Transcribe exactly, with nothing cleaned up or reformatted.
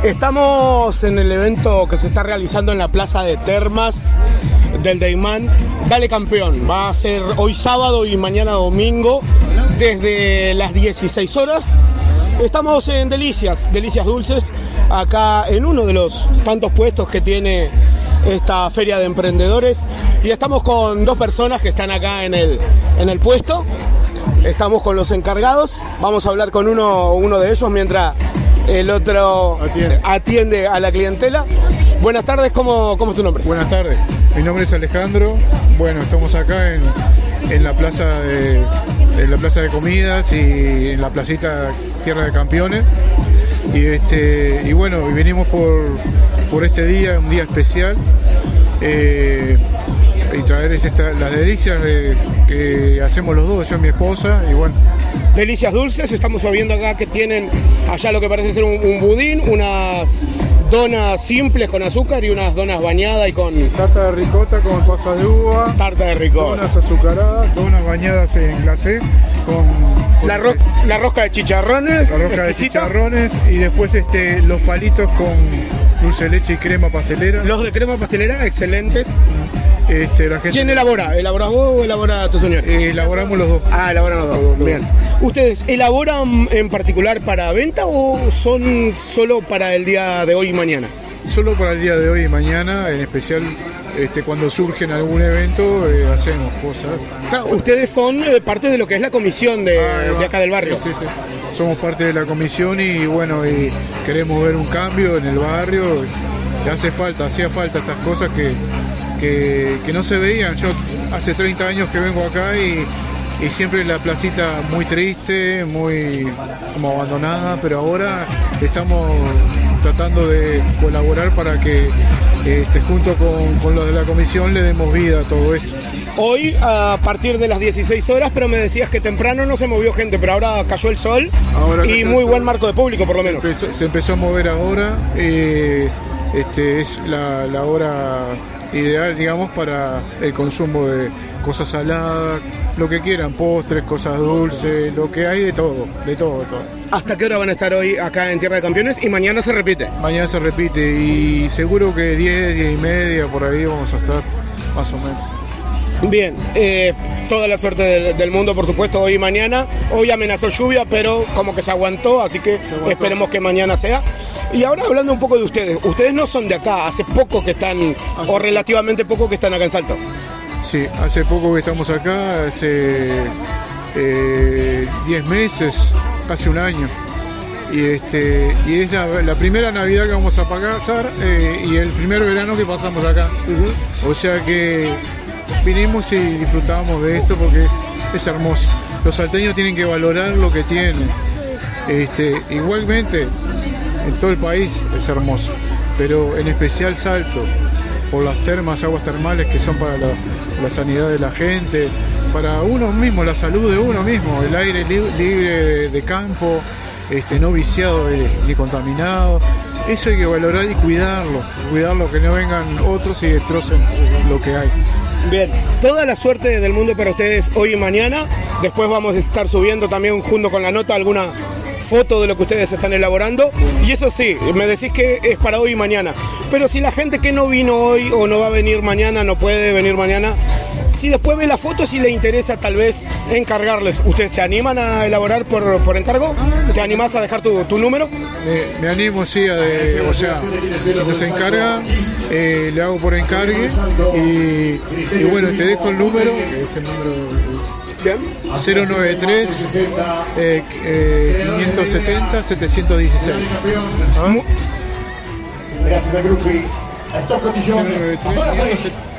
Estamos en el evento que se está realizando en la Plaza de Termas del Deimán. Dale Campeón. Va a ser hoy sábado y mañana domingo desde las dieciséis horas. Estamos en Delicias, Delicias Dulces, acá en uno de los tantos puestos que tiene esta feria de emprendedores. Y estamos con dos personas que están acá en el, en el puesto. Estamos con los encargados. Vamos a hablar con uno, uno de ellos mientras el otro atiende, atiende a la clientela. Buenas tardes, ¿cómo, cómo es tu nombre? Buenas tardes, mi nombre es Alejandro. Bueno, estamos acá en, en la plaza de, en la plaza de comidas y en la placita Tierra de Campeones. Y este y bueno, venimos por, por este día, un día especial. Eh, y traer esta, las delicias de, que hacemos los dos, yo y mi esposa, y bueno. Delicias Dulces, estamos viendo acá que tienen allá lo que parece ser un, un budín, unas donas simples con azúcar y unas donas bañadas y con... Tarta de ricota con pasas de uva. Tarta de ricota. Donas azucaradas, donas bañadas en glacé con... con la, ro la rosca de chicharrones. La rosca exquisita. de chicharrones y después este, los palitos con dulce de leche y crema pastelera. Los de crema pastelera, excelentes. Este, la gente... ¿Quién elabora? ¿Elaboras vos o elabora tu señor? Eh, elaboramos los dos. Ah, elaboran los dos. Los, los Bien. Dos. ¿Ustedes elaboran en particular para venta o son solo para el día de hoy y mañana? Solo para el día de hoy y mañana, en especial este, cuando surge en algún evento, eh, hacemos cosas. Claro, ustedes son eh, parte de lo que es la comisión de, ah, de acá del barrio. Sí, sí, sí. Somos parte de la comisión y bueno, y queremos ver un cambio en el barrio. Y hace falta, hacía falta estas cosas que, que, que no se veían. Yo hace treinta años que vengo acá y, y siempre la placita muy triste, muy como abandonada, pero ahora estamos tratando de colaborar para que este, junto con, con los de la comisión le demos vida a todo esto. Hoy a partir de las dieciséis horas, pero me decías que temprano no se movió gente, pero ahora cayó el sol ahora y muy buen marco de público por lo menos. Se empezó, se empezó a mover ahora, eh, este, es la, la hora ideal, digamos, para el consumo de cosas saladas, lo que quieran, postres, cosas dulces, lo que hay de todo, de todo, de todo. ¿Hasta qué hora van a estar hoy acá en Tierra de Campeones? Y mañana se repite. Mañana se repite y seguro que diez, diez y media por ahí vamos a estar, más o menos. Bien, eh, toda la suerte del, del mundo, por supuesto, hoy y mañana. Hoy amenazó lluvia, pero como que se aguantó, así que aguantó. Esperemos que mañana sea. Y ahora hablando un poco de ustedes, ustedes no son de acá, hace poco que están, hace o relativamente poco que están acá en Salto. Sí, hace poco que estamos acá, hace eh, diez meses, casi un año. Y, este, y es la, la primera Navidad que vamos a pasar eh, y el primer verano que pasamos acá. Uh-huh. O sea que vinimos y disfrutamos de esto porque es, es hermoso. Los salteños tienen que valorar lo que tienen. Este, igualmente, en todo el país es hermoso, pero en especial Salto, por las termas, aguas termales que son para la, la sanidad de la gente, para uno mismo, la salud de uno mismo, el aire libre, libre de campo, este, no viciado ni contaminado. Eso hay que valorar y cuidarlo, cuidarlo, que no vengan otros y destrocen lo que hay. Bien, toda la suerte del mundo para ustedes hoy y mañana. Después vamos a estar subiendo también junto con la nota alguna foto de lo que ustedes están elaborando. Y eso sí, me decís que es para hoy y mañana. Pero si la gente que no vino hoy o no va a venir mañana, no puede venir mañana, si después ve la foto, si le interesa tal vez encargarles, ¿ustedes se animan a elaborar por, por encargo? ¿Te animás a dejar tu, tu número? Eh, me animo, sí, a de, o sea, si nos encarga, eh, le hago por encargue y, y bueno, te dejo el número, que es el número cero noventa y tres eh, eh, quinientos setenta setecientos dieciséis. ¿Ah? Gracias a Gruppi. A Stop Cotillón.